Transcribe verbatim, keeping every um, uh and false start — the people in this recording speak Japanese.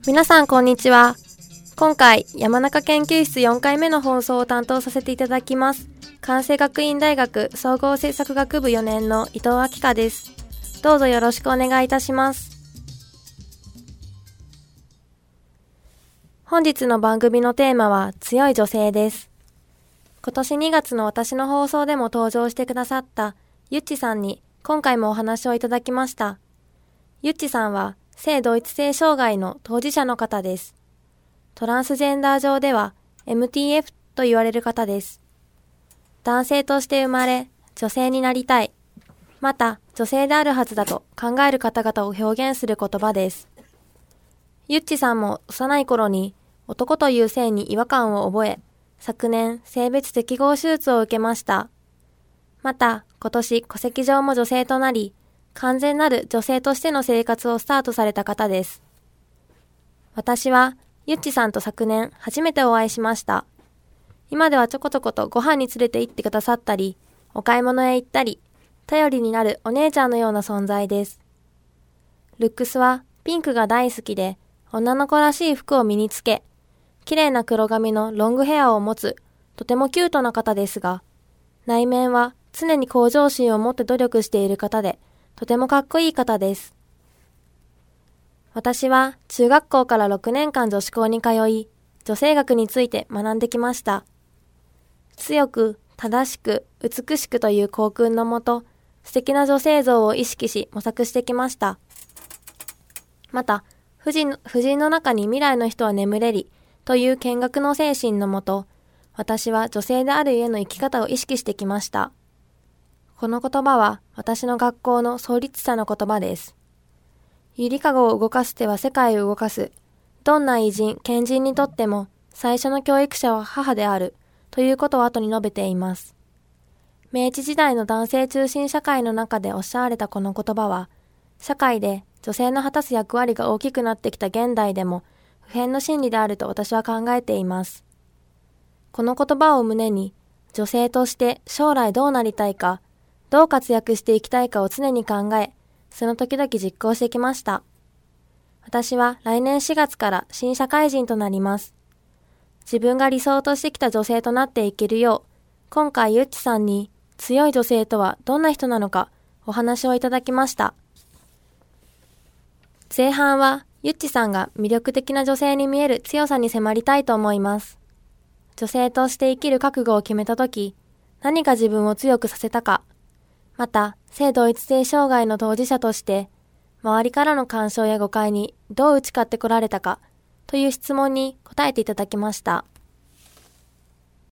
皆さんこんにちは。今回山中研究室よんかいめの放送を担当させていただきます関西学院大学総合政策学部よねんの伊藤明香です。どうぞよろしくお願いいたします。本日の番組のテーマは強い女性です。今年にがつの私の放送でも登場してくださったゆっちさんに今回もお話をいただきました。ゆっちさんは性同一性障害の当事者の方です。トランスジェンダー上では エムティーエフ と言われる方です。男性として生まれ、女性になりたい。また、女性であるはずだと考える方々を表現する言葉です。ゆっちさんも幼い頃に男という性に違和感を覚え、昨年性別適合手術を受けました。また、今年戸籍上も女性となり、完全なる女性としての生活をスタートされた方です。私は、ゆっちさんと昨年初めてお会いしました。今ではちょこちょことご飯に連れて行ってくださったり、お買い物へ行ったり、頼りになるお姉ちゃんのような存在です。ルックスはピンクが大好きで、女の子らしい服を身につけ、綺麗な黒髪のロングヘアを持つ、とてもキュートな方ですが、内面は常に向上心を持って努力している方で、とてもかっこいい方です。私は中学校からろくねんかん女子校に通い、女性学について学んできました。強く、正しく、美しくという校訓のもと、素敵な女性像を意識し模索してきました。また、婦人、婦人の中に未来の人は眠れりという見学の精神のもと、私は女性である家の生き方を意識してきました。この言葉は私の学校の創立者の言葉です。ゆりかごを動かす手は世界を動かす。どんな偉人、賢人にとっても最初の教育者は母であるということを後に述べています。明治時代の男性中心社会の中でおっしゃられたこの言葉は、社会で女性の果たす役割が大きくなってきた現代でも不変の真理であると私は考えています。この言葉を胸に、女性として将来どうなりたいか、どう活躍していきたいかを常に考え、その時々実行してきました。私は来年しがつから新社会人となります。自分が理想としてきた女性となっていけるよう、今回ゆっちさんに強い女性とはどんな人なのかお話をいただきました。前半はゆっちさんが魅力的な女性に見える強さに迫りたいと思います。女性として生きる覚悟を決めたとき、何が自分を強くさせたか、また性同一性障害の当事者として、周りからの干渉や誤解にどう打ち勝ってこられたかという質問に答えていただきました。